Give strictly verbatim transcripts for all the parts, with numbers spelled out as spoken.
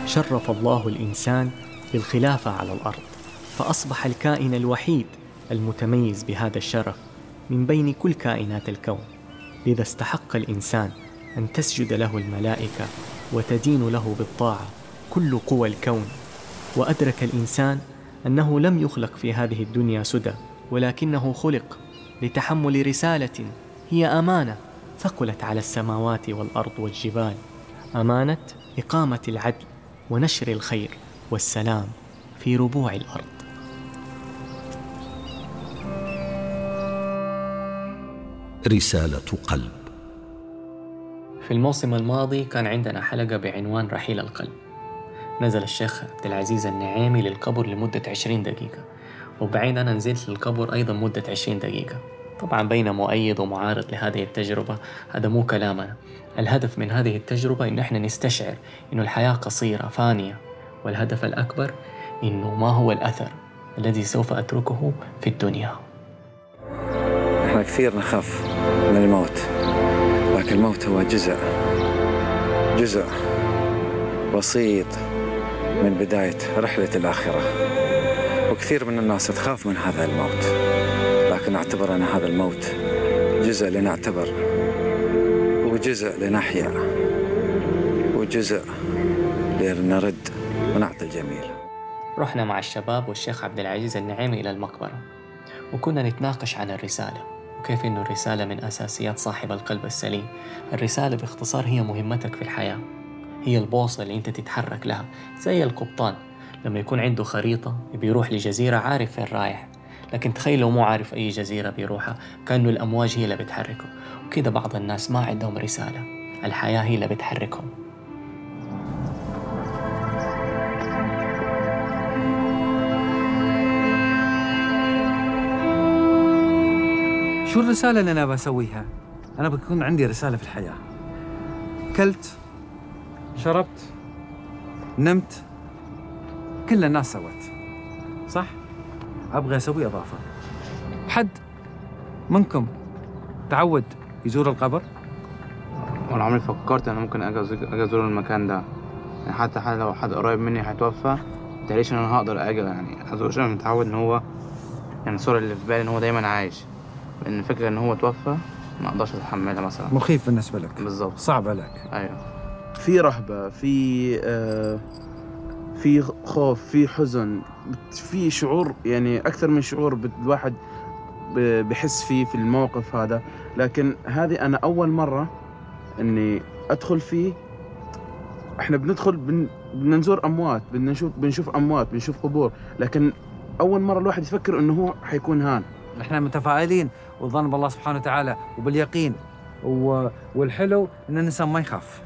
شرف الله الإنسان بالخلافة على الأرض، فأصبح الكائن الوحيد المتميز بهذا الشرف من بين كل كائنات الكون. لذا استحق الإنسان أن تسجد له الملائكة وتدين له بالطاعة كل قوى الكون. وأدرك الإنسان أنه لم يخلق في هذه الدنيا سدى، ولكنه خلق لتحمل رسالة هي أمانة ثقلت على السماوات والأرض والجبال، أمانة إقامة العدل ونشر الخير والسلام في ربوع الأرض. رسالة قلب. في الموسم الماضي كان عندنا حلقة بعنوان رحيل القلب. نزل الشيخ عبد العزيز النعيمي للقبر لمدة عشرين دقيقة، وبعدين أنا نزلت للقبر أيضا مدة عشرين دقيقة. طبعا بين مؤيد ومعارض لهذه التجربة، هذا مو كلامنا. الهدف من هذه التجربة إن إحنا نستشعر إنه الحياة قصيرة فانية، والهدف الأكبر إنه ما هو الأثر الذي سوف أتركه في الدنيا. إحنا كثير نخاف من الموت، لكن الموت هو جزء جزء بسيط من بداية رحلة الآخرة. وكثير من الناس تخاف من هذا الموت، لكن أعتبر أن هذا الموت جزء لنعتبر، وجزء لنحيا، وجزء لنرد ونعطي الجميل. رحنا مع الشباب والشيخ عبد العزيز النعيمي إلى المقبرة، وكنا نتناقش عن الرسالة، وكيف إنه الرسالة من أساسيات صاحب القلب السليم. الرسالة باختصار هي مهمتك في الحياة، هي البوصلة اللي أنت تتحرك لها. زي القبطان لما يكون عنده خريطة بيروح لجزيرة عارف فين رايح، لكن تخيل لو مو عارف أي جزيرة بيروحها، كأنه الأمواج هي اللي بتحركه. وكذا بعض الناس ما عندهم رسالة، الحياة هي اللي بتحركهم. شو الرسالة اللي أنا بسويها؟ أنا بكون عندي رسالة في الحياة. كلت، شربت، نمت، كل الناس سوت، صح؟ أبغى أسوي إضافة. حد منكم تعود يزور القبر؟ وأنا عمري فكرت أنا ممكن أجي أجي أزور المكان ده، يعني حتى حتى لو حد قريب مني هيتوفى متهيأليش إن أنا هقدر أجي يعني أزور. عشان متعود إن هو يعني الصورة اللي في بالي إن هو دايماً عايش، لأن الفكرة إن هو توفى ما أقدرش أتحملها مثلاً. مخيف بالنسبة لك. بالظبط، صعب عليك. أيوه. في رهبة، في آه في خوف، في حزن، في شعور يعني أكثر من شعور الواحد بحس فيه في الموقف هذا. لكن هذه أنا أول مرة إني أدخل فيه. إحنا بندخل بن بدنا نزور أموات، بدنا نشوف بنشوف أموات، بنشوف قبور، لكن أول مرة الواحد يفكر إنه هو حيكون هان. نحن متفائلين والظن بالله سبحانه وتعالى وباليقين، و... والحلو إن الإنسان ما يخاف،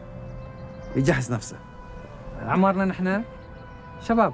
يجهز نفسه. أعمارنا نحن شباب،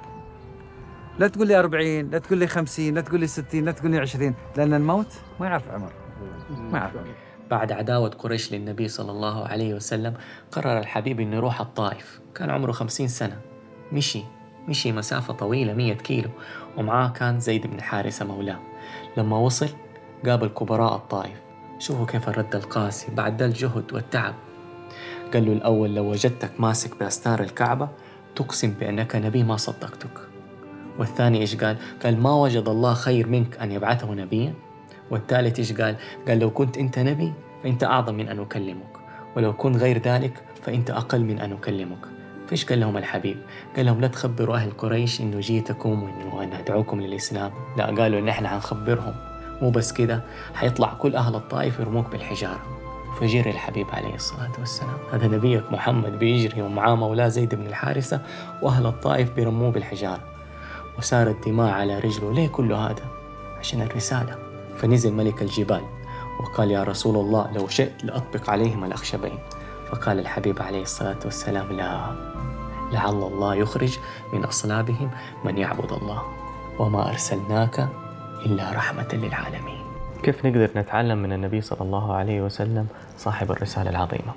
لا تقول لي أربعين، لا تقول لي خمسين، لا تقول لي ستين، لا تقول لي عشرين، لأن الموت ما يعرف عمر، ما يعرف. بعد عداوة قريش للنبي صلى الله عليه وسلم، قرر الحبيب إنه يروح الطائف. كان عمره خمسين سنة. مشي مشي مسافة طويلة مية كيلو، ومعاه كان زيد بن حارثة مولاه. لما وصل قابل كبراء الطائف. شوفوا كيف الرد القاسي بعد ذا الجهد والتعب. قال له الأول لو وجدتك ماسك بأستار الكعبة تقسم بأنك نبي ما صدقتك. والثاني إيش قال؟ قال ما وجد الله خير منك أن يبعثه نبيا. والثالث إيش قال؟ قال لو كنت أنت نبي فأنت أعظم من أن أكلمك، ولو كنت غير ذلك فأنت أقل من أن أكلمك. فإيش قال لهم الحبيب؟ قال لهم لا تخبروا أهل قريش إنه جيتكم وإنه أنا أدعوكم للإسلام. لا، قالوا إن إحنا هنخبرهم. مو بس كده، حيطلع كل أهل الطائف يرموك بالحجارة. فجري الحبيب عليه الصلاة والسلام، هذا نبيك محمد بيجري ومعاه مولاه زيد بن الحارثة، وأهل الطائف بيرموه بالحجارة، وسارت دماء على رجله. ليه كل هذا؟ عشان الرسالة. فنزل ملك الجبال وقال يا رسول الله لو شئت لأطبق عليهم الأخشبين. فقال الحبيب عليه الصلاة والسلام لا، لعل الله يخرج من أصلابهم من يعبد الله، وما أرسلناك إلا رحمة للعالمين. كيف نقدر نتعلم من النبي صلى الله عليه وسلم صاحب الرسالة العظيمة؟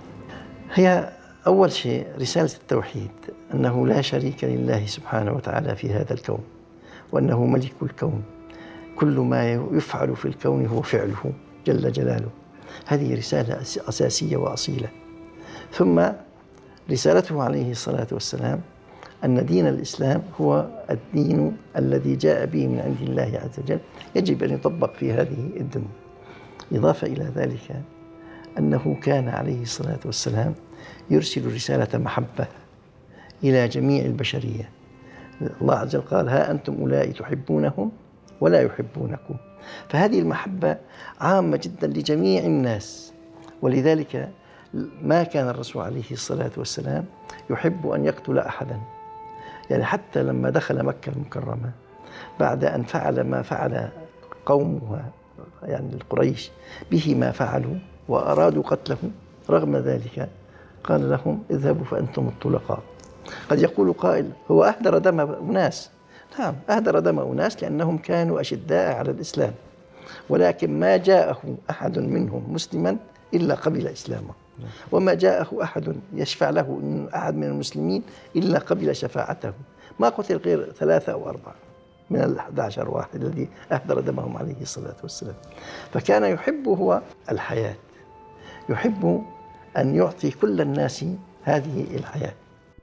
هي أول شيء رسالة التوحيد، أنه لا شريك لله سبحانه وتعالى في هذا الكون، وأنه ملك الكون، كل ما يفعل في الكون هو فعله جل جلاله. هذه رسالة أساسية وأصيلة. ثم رسالته عليه الصلاة والسلام أن دين الإسلام هو الدين الذي جاء به من عند الله عز وجل، يجب أن يطبق في هذه الدنيا. إضافة إلى ذلك أنه كان عليه الصلاة والسلام يرسل رسالة محبة إلى جميع البشرية. الله عز وجل قال: ها أنتم أولئك تحبونهم ولا يحبونكم. فهذه المحبة عامة جدا لجميع الناس، ولذلك ما كان الرسول عليه الصلاة والسلام يحب أن يقتل أحدا. يعني حتى لما دخل مكة المكرمة بعد أن فعل ما فعل قومه يعني القريش به ما فعلوا وأرادوا قتله، رغم ذلك قال لهم: اذهبوا فأنتم الطلقاء. قد يقول قائل: هو أهدر دم أناس. نعم، أهدر دم أناس لأنهم كانوا أشداء على الإسلام، ولكن ما جاءه أحد منهم مسلما إلا قبل إسلامه، وما جاءه أحد يشفع له من أحد من المسلمين إلا قبل شفاعته. ما قتل غير ثلاثة أو أربعة من الأحد عشر واحد الذي أهدر دمهم عليه الصلاة والسلام. فكان يحب هو الحياة، يحب أن يعطي كل الناس هذه الحياة.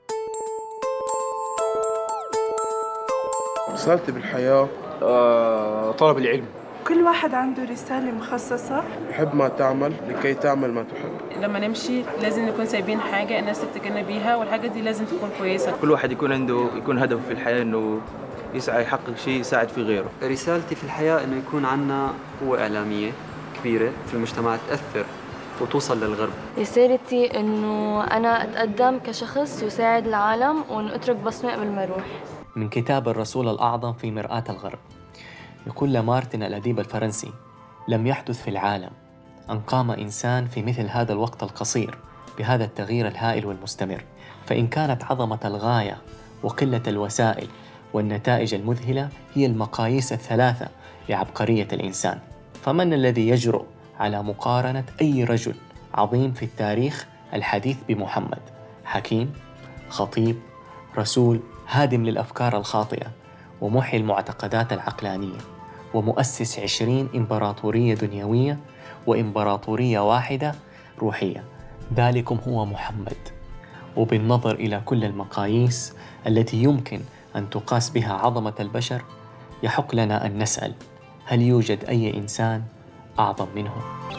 رسالتي بالحياة آه، طلب العلم. كل واحد عنده رسالة مخصصة. حب ما تعمل لكي تعمل ما تحب. لما نمشي لازم نكون سايبين حاجة الناس تفتكرنا بيها، والحاجة دي لازم تكون كويسة. كل واحد يكون عنده يكون هدف في الحياة، إنه يسعى يحقق شيء يساعد في غيره. رسالتي في الحياة إنه يكون عنا قوة إعلامية كبيرة في المجتمع تأثر وتوصل للغرب. رسالتي إنه أنا أتقدم كشخص يساعد العالم وإنه أترك بصمة قبل ما أروح. من كتاب الرسول الأعظم في مرآة الغرب، يقول لمارتن الأديب الفرنسي: لم يحدث في العالم أن قام إنسان في مثل هذا الوقت القصير بهذا التغيير الهائل والمستمر، فإن كانت عظمة الغاية وقلة الوسائل والنتائج المذهلة هي المقاييس الثلاثة لعبقرية الإنسان، فمن الذي يجرؤ على مقارنة أي رجل عظيم في التاريخ الحديث بمحمد؟ حكيم، خطيب، رسول، هادم للأفكار الخاطئة، ومحيي المعتقدات العقلانية، ومؤسس عشرين إمبراطورية دنيوية وإمبراطورية واحدة روحية. ذلكم هو محمد. وبالنظر إلى كل المقاييس التي يمكن أن تقاس بها عظمة البشر، يحق لنا أن نسأل: هل يوجد أي إنسان أعظم منه؟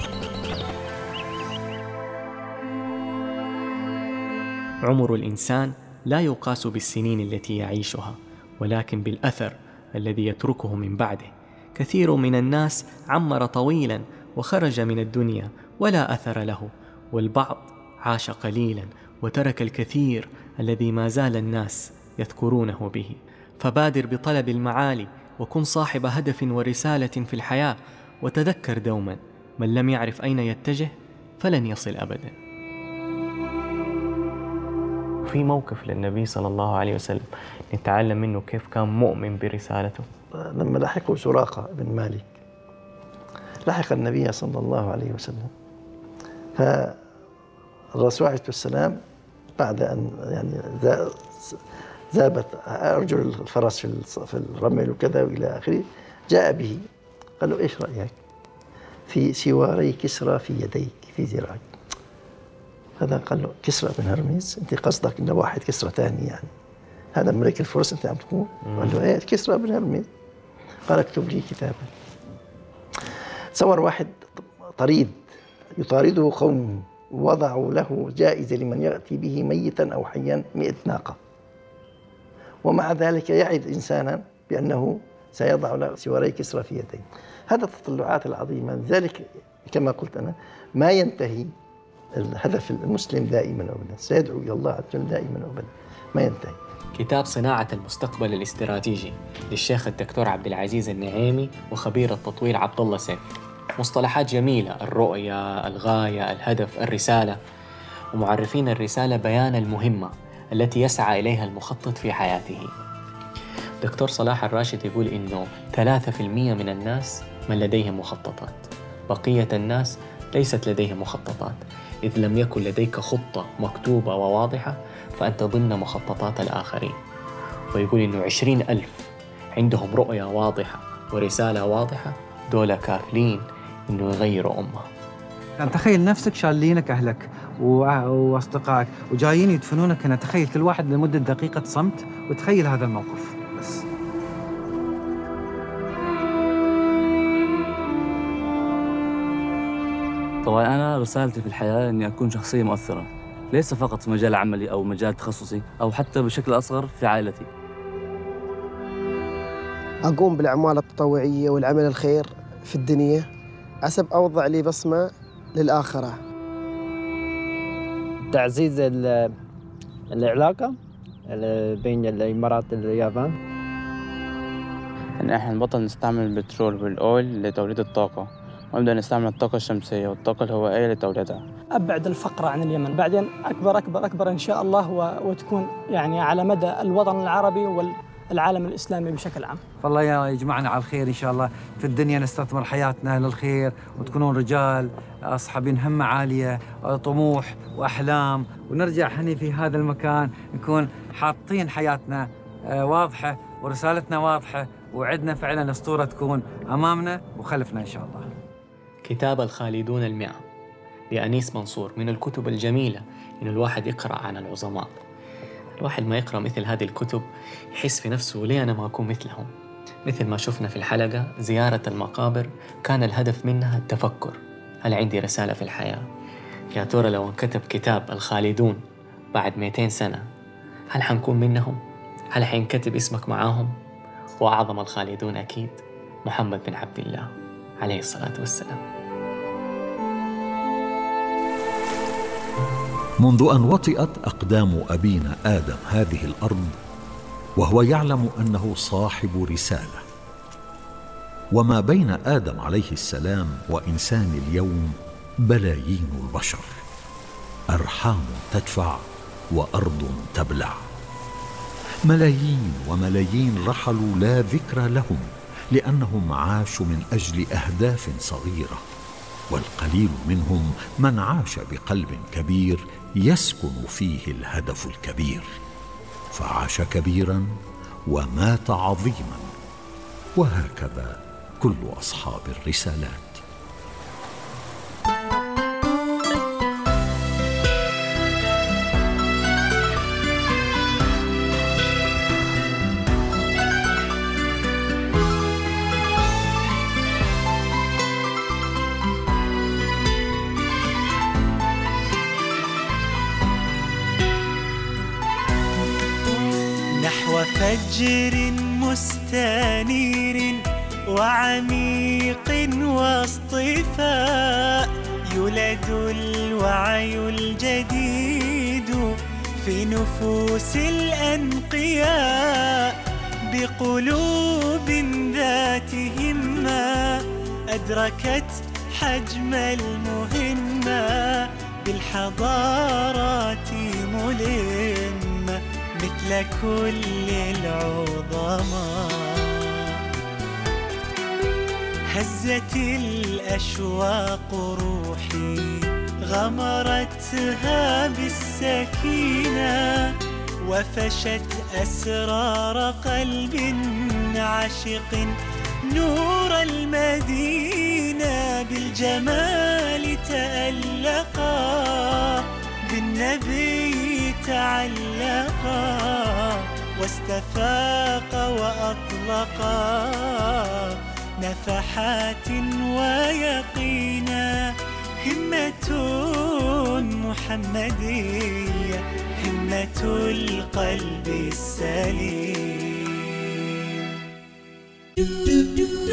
عمر الإنسان لا يقاس بالسنين التي يعيشها، ولكن بالأثر الذي يتركه من بعده. كثير من الناس عمر طويلا وخرج من الدنيا ولا أثر له، والبعض عاش قليلا وترك الكثير الذي ما زال الناس يذكرونه به. فبادر بطلب المعالي، وكن صاحب هدف ورسالة في الحياة، وتذكر دوما: من لم يعرف أين يتجه فلن يصل أبدا. في موقف للنبي صلى الله عليه وسلم نتعلم منه كيف كان مؤمن برسالته. لما لحقوا سراقة بن مالك، لحق النبي صلى الله عليه وسلم، فالرسول عليه السلام بعد أن يعني ذابت أرجل الفرس في الرمل وكذا وإلى آخره، جاء به قال له: إيش رأيك في سواري كسرى في يديك في ذراعك؟ هذا قال له: كسرى بن هرمز؟ أنت قصدك إنه واحد كسرى ثاني يعني؟ هذا ملك الفرس أنت عم تقول؟ قال له: إيه كسرى بن هرمز. قال: اكتب لي كتابا. صور واحد طريد يطارده قومه، ووضعوا له جائزة لمن يأتي به ميتا أو حيا مئة ناقة، ومع ذلك يعد إنسانا بأنه سيضع له سواري كسرى في يديه. هذا التطلعات العظيمة. لذلك كما قلت أنا، ما ينتهي الهدف المسلم دائما أبدا، سيدعو إلى الله عز وجل دائما أبدا، ما ينتهي. كتاب صناعة المستقبل الاستراتيجي للشيخ الدكتور عبد العزيز النعيمي وخبير التطوير عبد الله سيف. مصطلحات جميلة: الرؤية، الغاية، الهدف، الرسالة، ومعرفين الرسالة بيان المهمة التي يسعى إليها المخطط في حياته. دكتور صلاح الراشد يقول إنه ثلاثة في المئة من الناس من لديهم مخططات، بقية الناس ليست لديهم مخططات. إذ لم يكن لديك خطة مكتوبة وواضحة فأنت ضمن مخططات الآخرين. ويقول إنه عشرين ألف عندهم رؤية واضحة ورسالة واضحة، دول كافلين إنه يغيروا أمة. يعني تخيل نفسك شالينك أهلك وأصدقائك وجايين يدفنونك هنا. تخيل كل واحد لمدة دقيقة صمت وتخيل هذا الموقف بس. طبعا أنا رسالتي في الحياة إني أكون شخصية مؤثرة، ليس فقط في مجال عملي أو مجال تخصصي أو حتى بشكل أصغر في عائلتي. أقوم بالأعمال التطوعية والعمل الخير في الدنيا حسب أوضع لي بصمة للآخرة. تعزيز العلاقة بين الإمارات واليابان. إن إحنا نبطل نستعمل البترول والأويل لتوليد الطاقة، ونبدأ نستعمل الطاقة الشمسية والطاقة الهوائية لتوليدها. أبعد الفقر عن اليمن، بعدين أكبر أكبر أكبر إن شاء الله، وتكون يعني على مدى الوطن العربي والعالم الإسلامي بشكل عام. فالله يجمعنا على الخير إن شاء الله في الدنيا، نستثمر حياتنا للخير وتكونون رجال أصحابين همة عالية، طموح وأحلام، ونرجع هني في هذا المكان نكون حاطين حياتنا واضحة ورسالتنا واضحة، وعدنا فعلا أسطورة تكون أمامنا وخلفنا إن شاء الله. كتاب الخالدون المئة لأنيس منصور من الكتب الجميلة إن الواحد يقرأ عن العظماء. الواحد ما يقرأ مثل هذه الكتب يحس في نفسه ليه أنا ما أكون مثلهم. مثل ما شفنا في الحلقة زيارة المقابر كان الهدف منها التفكر، هل عندي رسالة في الحياة؟ يا ترى لو انكتب كتاب الخالدون بعد مئتين سنة هل حنكون منهم؟ هل حينكتب اسمك معاهم؟ وأعظم الخالدون أكيد محمد بن عبد الله عليه الصلاة والسلام. منذ أن وطئت أقدام أبينا آدم هذه الأرض وهو يعلم أنه صاحب رسالة، وما بين آدم عليه السلام وإنسان اليوم بلايين البشر، أرحام تدفع وأرض تبلع. ملايين وملايين رحلوا لا ذكر لهم لأنهم عاشوا من أجل أهداف صغيرة، والقليل منهم من عاش بقلب كبير يسكن فيه الهدف الكبير، فعاش كبيرا ومات عظيما، وهكذا كل أصحاب الرسالات. فجر مستنير وعميق واصطفاء يولد الوعي الجديد في نفوس الأنقياء بقلوب ذات همة أدركت حجم المهمة بالحضارات ملمة مثل كل العظماء. هزت الأشواق روحي غمرتها بالسكينة وفشت أسرار قلب عاشق نور المدينة بالجمال تألقا بالنبي تعلقا واستفاق وأطلقا نفحات ويقينا همة محمدية همة القلب السليم.